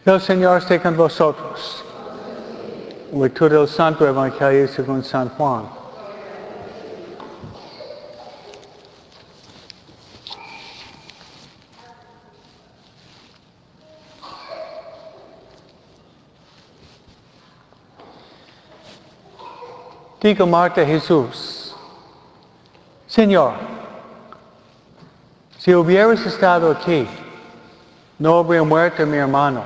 El Señor esté con vosotros. Lectura del Santo Evangelio según San Juan. Dijo Marta a Jesús: Señor, si hubieras estado aquí, no habría muerto mi hermano.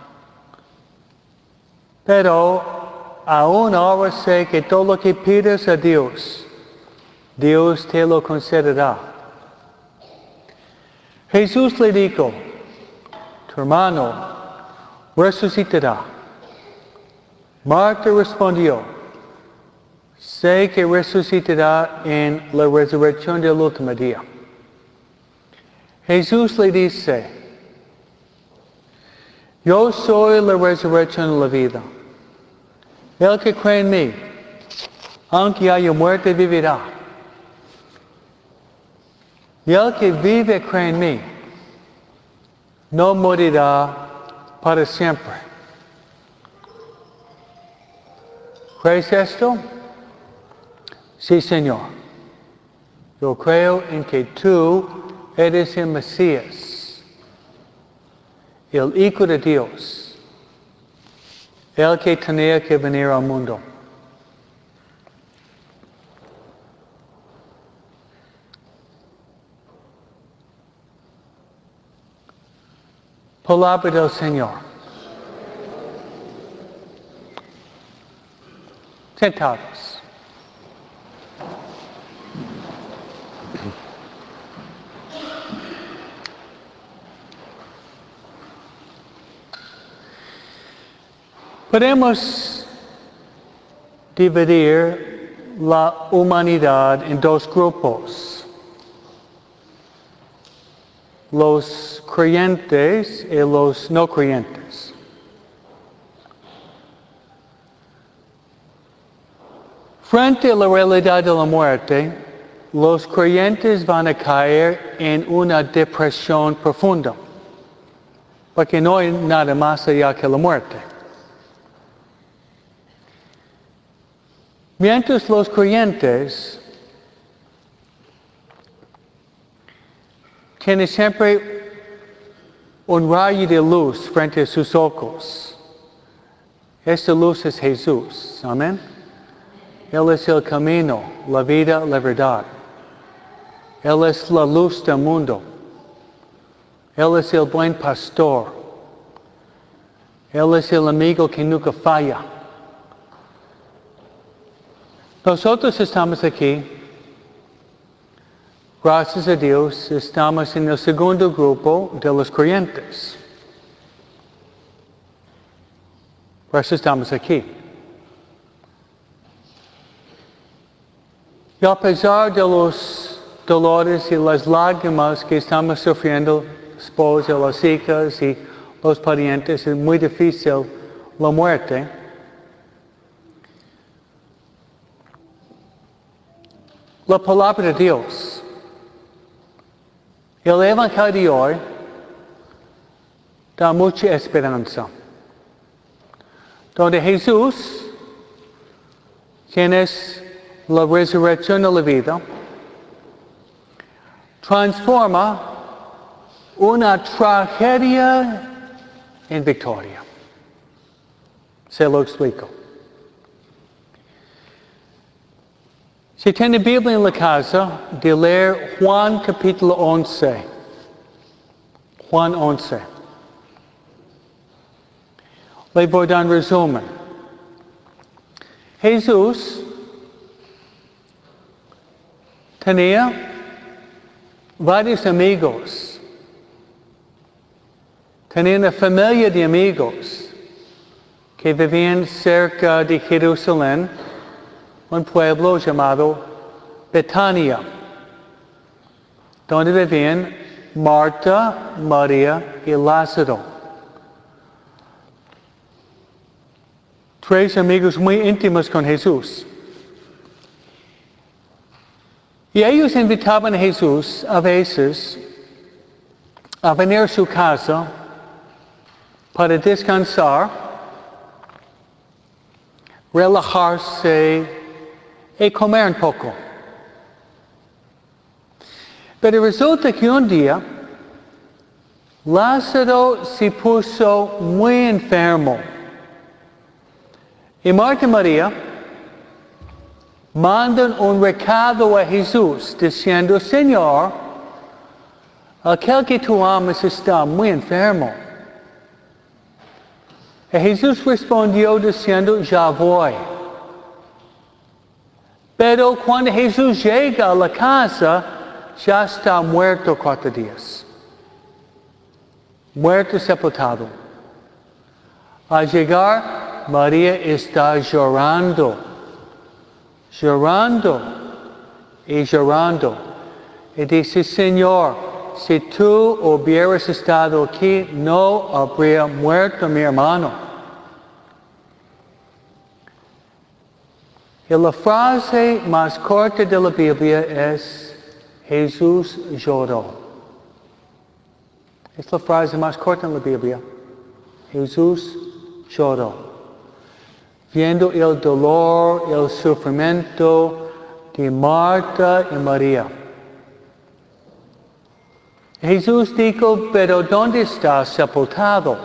Pero aún ahora sé que todo lo que pides a Dios, Dios te lo concederá. Jesús le dijo: tu hermano resucitará. Marta respondió: sé que resucitará en la resurrección del último día. Jesús le dice: yo soy la resurrección y la vida. El que cree en mí, aunque haya muerte, vivirá. Y el que vive cree en mí, no morirá para siempre. ¿Crees esto? Sí, Señor. Yo creo en que tú eres el Mesías, el Hijo de Dios, el que tenía que venir al mundo. Palabra del Señor. Sentados. Podemos dividir la humanidad en dos grupos: los creyentes y los no creyentes. Frente a la realidad de la muerte, los creyentes van a caer en una depresión profunda, porque no hay nada más allá que la muerte. Mientras los creyentes tienen siempre un rayo de luz frente a sus ojos. Esta luz es Jesús. Amén. Él es el camino, la vida, la verdad. Él es la luz del mundo. Él es el buen pastor. Él es el amigo que nunca falla. Nosotros estamos aquí, gracias a Dios, estamos en el segundo grupo de los creyentes. Por eso estamos aquí. Y a pesar de los dolores y las lágrimas que estamos sufriendo, los esposos, las hijas y los parientes, es muy difícil la muerte. La palabra de Dios, el Evangelio de hoy, da mucha esperanza. Donde Jesús, quien es la resurrección de la vida, transforma una tragedia en victoria. Se lo explico. Si tiene Biblia en la casa, de leer Juan capítulo 11. Juan 11. Le voy a dar un resumen. Jesús tenía varios amigos. Tenía una familia de amigos que vivían cerca de Jerusalén, un pueblo llamado Betania, donde vivían Marta, María y Lázaro. Tres amigos muy íntimos con Jesús. Y ellos invitaban a Jesús a veces a venir a su casa para descansar, relajarse y comer un poco. Pero resulta que un día Lázaro se puso muy enfermo. Y Marta y María mandan un recado a Jesús diciendo, Señor, aquel que tú amas está muy enfermo. Y Jesús respondió diciendo, ya voy. Pero cuando Jesús llega a la casa, ya está muerto 4 días. Muerto, sepultado. Al llegar, María está llorando. Llorando. Y llorando. Y dice, Señor, si tú hubieras estado aquí, no habría muerto mi hermano. Y la frase más corta de la Biblia es, Jesús lloró. Es la frase más corta en la Biblia. Jesús lloró. Viendo el dolor, el sufrimiento de Marta y María. Jesús dijo, pero ¿dónde está sepultado?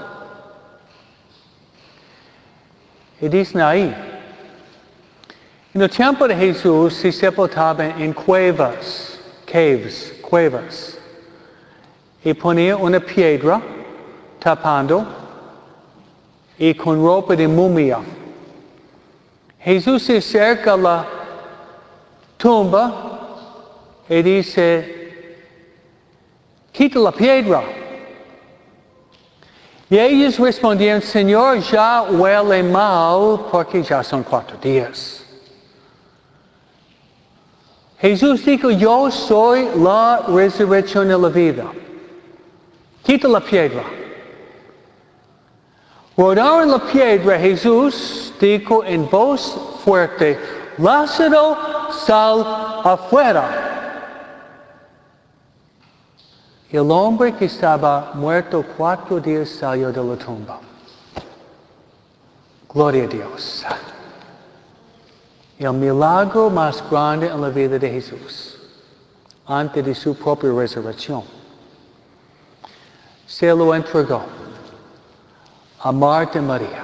Y dicen ahí. En el tiempo de Jesús se sepultaba en cuevas, cuevas. Y ponía una piedra tapando y con ropa de mumia. Jesús se acerca a la tumba y dice, quita la piedra. Y ellos respondieron, Señor, ya huele mal porque ya son 4 días. Jesús dijo, yo soy la resurrección y la vida. Quita la piedra. Rodaron la piedra, Jesús dijo en voz fuerte, Lázaro, sal afuera. Y el hombre que estaba muerto 4 días salió de la tumba. Gloria a Dios. El milagro más grande en la vida de Jesús, antes de su propia resurrección. Se lo entregó a Marta y María.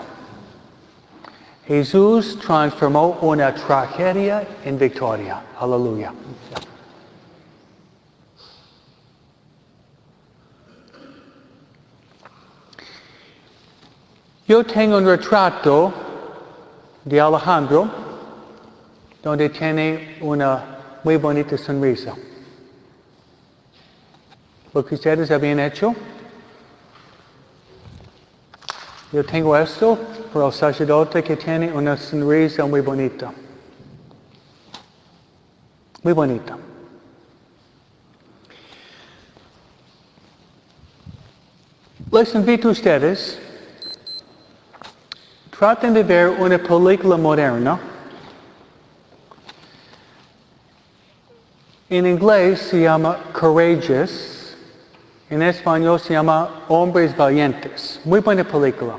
Jesús transformó una tragedia en victoria. Aleluya. Yo tengo un retrato de Alejandro donde tiene una muy bonita sonrisa. Lo que ustedes habían hecho. Yo tengo esto para el sacerdote que tiene una sonrisa muy bonita. Muy bonita. Les invito a ustedes, traten de ver una película moderna. En inglés se llama Courageous. En español se llama Hombres Valientes. Muy buena película.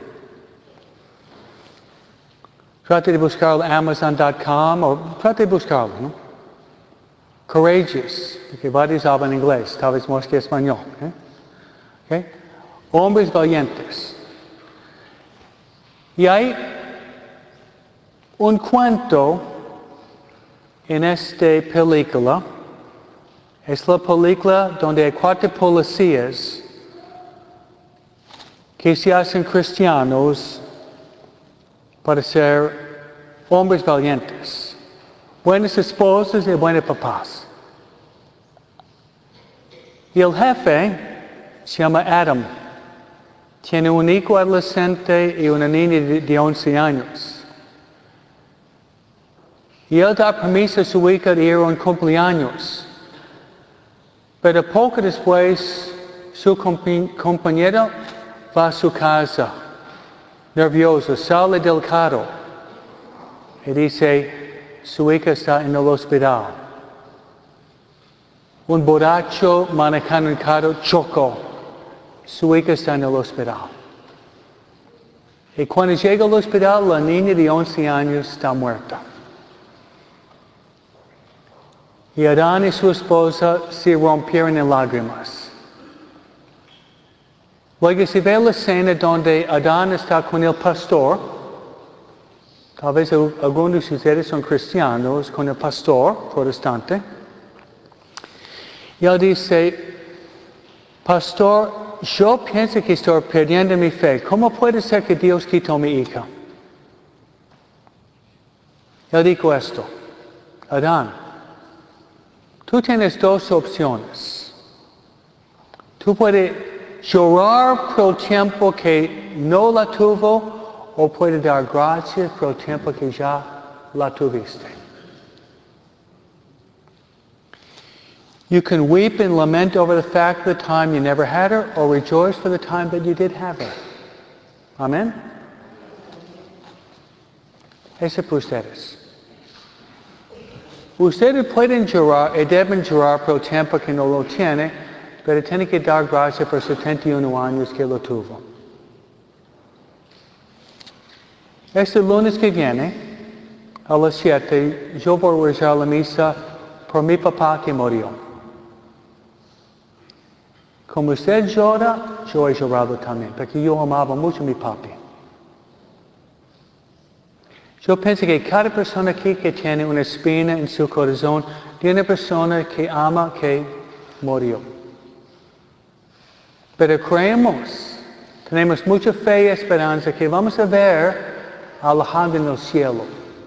Trate de buscarlo en Amazon.com o trate de buscarlo, ¿no? Courageous, porque varios hablan inglés, tal vez más que español. ¿Okay? Hombres Valientes. Y hay un cuento en esta película. Es la película donde hay 4 policías que se hacen cristianos para ser hombres valientes, buenas esposas y buenos papás. Y el jefe se llama Adam. Tiene un hijo adolescente y una niña de 11 años. Y él da permiso a su hija de ir a un cumpleaños. Pero poco después, su compañero va a su casa, nervioso, sale del carro y dice, su hija está en el hospital. Un borracho manejando el carro chocó. Su hija está en el hospital. Y cuando llega al hospital, la niña de 11 años está muerta. Y Adán y su esposa se rompieron en lágrimas. Luego se ve la escena donde Adán está con el pastor. Tal vez algunos de ustedes son cristianos, con el pastor protestante. Y él dice, pastor, yo pienso que estoy perdiendo mi fe. ¿Cómo puede ser que Dios quitó mi hija? Él dijo esto, Adán, tú tienes dos opciones. Tú puedes llorar por el tiempo que no la tuvo o puedes dar gracias por el tiempo que ya la tuviste. You can weep and lament over the fact of the time you never had her or rejoice for the time that you did have her. Amen. Eso es para ustedes. Ustedes pueden llorar y deben llorar por el tiempo que no lo tiene, pero tienen que dar gracias por 71 años que lo tuvo. Este lunes que viene, a las 7, yo voy a rezar la misa por mi papá que murió. Como usted llora, yo he llorado también, porque yo amaba mucho a mi papi. Yo pienso que cada persona aquí que tiene una espina en su corazón, tiene una persona que ama que murió. Pero creemos, tenemos mucha fe y esperanza que vamos a ver a Alejandro en el cielo.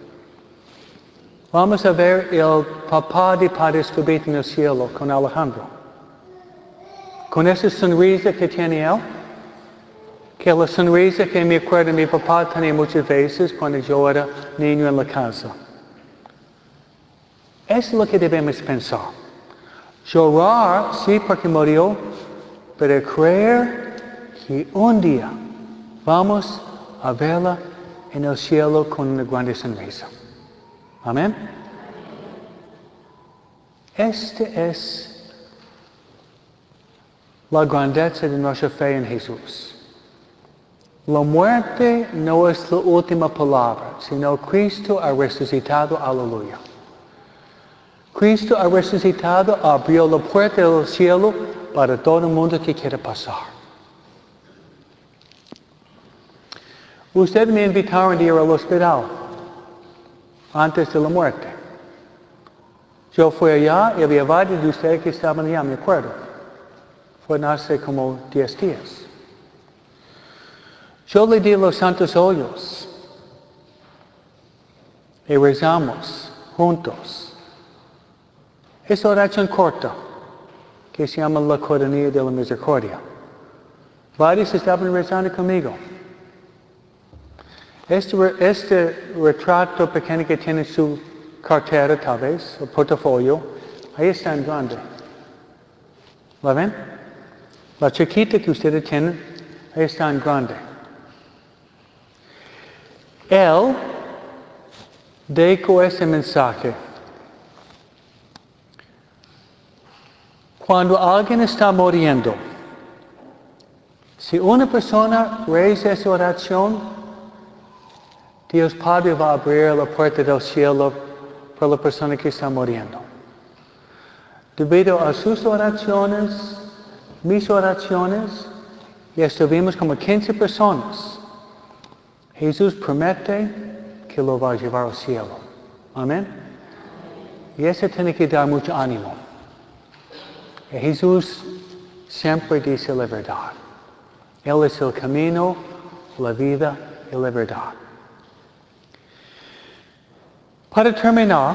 Vamos a ver el papá de Padre Escobedo en el cielo con Alejandro. Con esa sonrisa que tiene él, que la sonrisa que me acuerdo mi papá tenía muchas veces cuando yo era niño en la casa. Eso es lo que debemos pensar. Llorar, sí, porque murió, pero creer que un día vamos a verla en el cielo con una grande sonrisa. Amén. Este es la grandeza de nuestra fe en Jesús. La muerte no es la última palabra, sino Cristo ha resucitado, aleluya. Cristo ha resucitado, abrió la puerta del cielo para todo el mundo que quiera pasar. Ustedes me invitaron a ir al hospital antes de la muerte. Yo fui allá y había varios de ustedes que estaban allá, me acuerdo. Fue hace como 10 días. Yo le di los santos óleos y rezamos juntos. Es oración corta que se llama la Coronilla de la Misericordia. Varios estaban rezando conmigo. Este retrato pequeño que tiene su cartera tal vez, o portafolio, ahí está en grande. ¿La ven? La chiquita que ustedes tienen, ahí está en grande. Él dejó ese mensaje. Cuando alguien está muriendo, si una persona reza esa oración, Dios Padre va a abrir la puerta del cielo para la persona que está muriendo. Debido a sus oraciones, mis oraciones, y estuvimos como 15 personas. Jesús promete que lo va a llevar al cielo. Amén. Y eso tiene que dar mucho ánimo. Y Jesús siempre dice la verdad. Él es el camino, la vida y la verdad. Para terminar,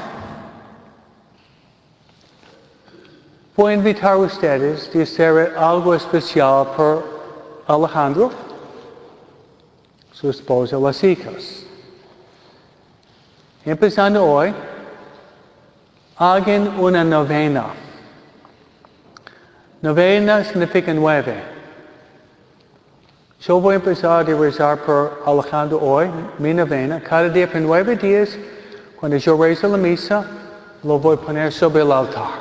voy a invitar a ustedes a hacer algo especial por Alejandro, su esposa y las hijas. Empezando hoy, hagan una novena. Novena significa 9. Yo voy a empezar a rezar por Alejandro hoy, mi novena. Cada día por 9 días, cuando yo rezo la misa, lo voy a poner sobre el altar.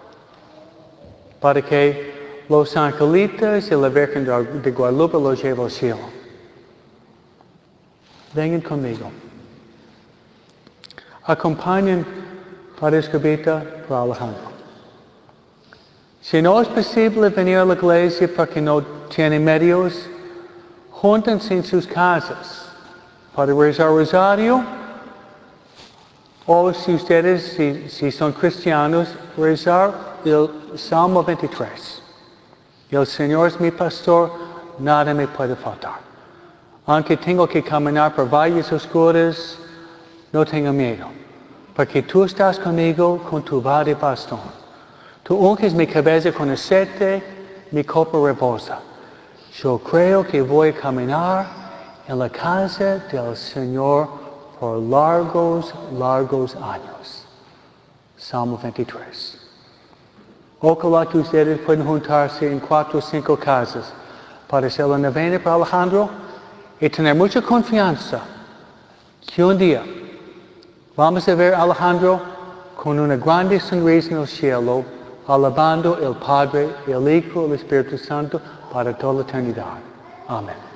Para que los angelitos y la Virgen de Guadalupe lo lleven al cielo. Vengan conmigo. Acompañen Padre Escobita por Alejandro. Si no es posible venir a la iglesia porque no tienen medios, júntense en sus casas para rezar rosario, o si ustedes, si son cristianos, rezar el Salmo 23. El Señor es mi pastor, nada me puede faltar. Aunque tengo que caminar por valles oscuros, no tengo miedo, porque tú estás conmigo con tu vara y bastón. Tú unges mi cabeza con aceite, mi copa reposa. Yo creo que voy a caminar en la casa del Señor por largos, largos años. Salmo 23. Ojalá que ustedes puedan juntarse en 4 o 5 casas para hacer la novena para Alejandro y tener mucha confianza que un día vamos a ver a Alejandro con una grande sonrisa en el cielo, alabando el Padre, el Hijo, el Espíritu Santo para toda la eternidad. Amén.